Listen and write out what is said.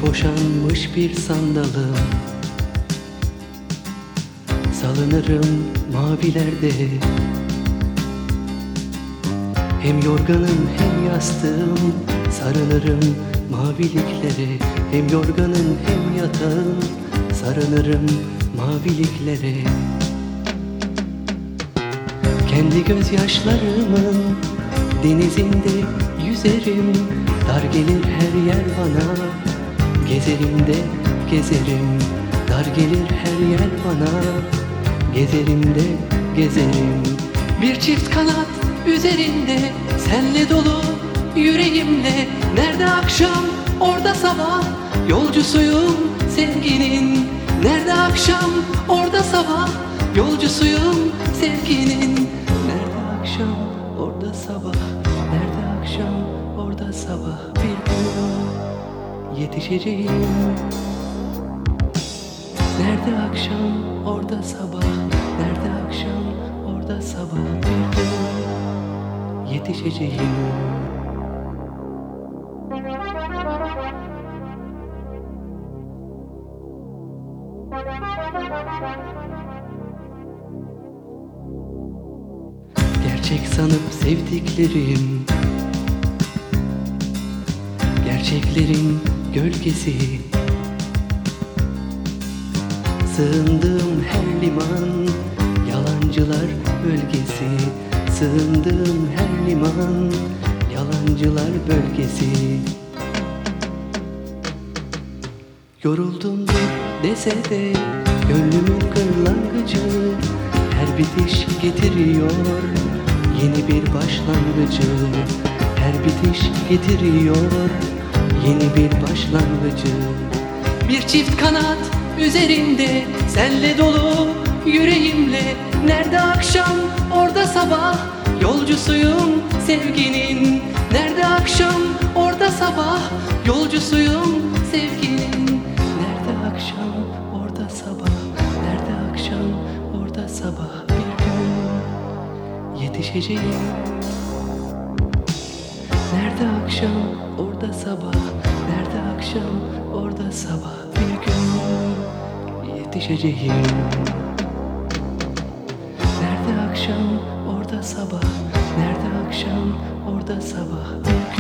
boşanmış bir sandalım, salınırım mavilerde. Hem yorganım hem yastığım, sarılırım maviliklere. Hem yorganım hem yatağım, sarılırım maviliklere. Kendi gözyaşlarımın denizinde yüzerim. Dar gelir her yer bana, gezerim de gezerim. Dar gelir her yer bana, gezerim de gezerim. Bir çift kanat üzerinde, senle dolu yüreğimle. Nerede akşam orada sabah, yolcusuyum sevginin. Nerede akşam orada sabah, yolcusuyum sevginin. Nerede akşam orada sabah, nerede akşam orada sabah. Bir gün yetişeceğim. Nerede akşam orada sabah, nerede akşam orada sabah. Bir gün yetişeceğim. Gerçek sanıp sevdiklerim, gerçeklerin gölgesi. Sığındığım her liman, yalancılar bölgesi. Sığındığım her liman, yalancılar bölgesi. Yoruldumdur dese de gönlümün kırlangıcı, her bitiş getiriyor yeni bir başlangıcı. Her bitiş getiriyor yeni bir başlangıcı. Bir çift kanat üzerinde, senle dolu yüreğimle. Nerede akşam orada sabah, yolcusuyum sevginin. Nerede akşam orada sabah, yolcusuyum sevginin. Nerede akşam orada sabah, nerede akşam orada sabah. Bir gün yetişeceğim. Nerede akşam orada sabah, nerede akşam orada sabah. Bir gün yetişeceğim. Nerede akşam orada sabah, nerede akşam orada sabah. Bir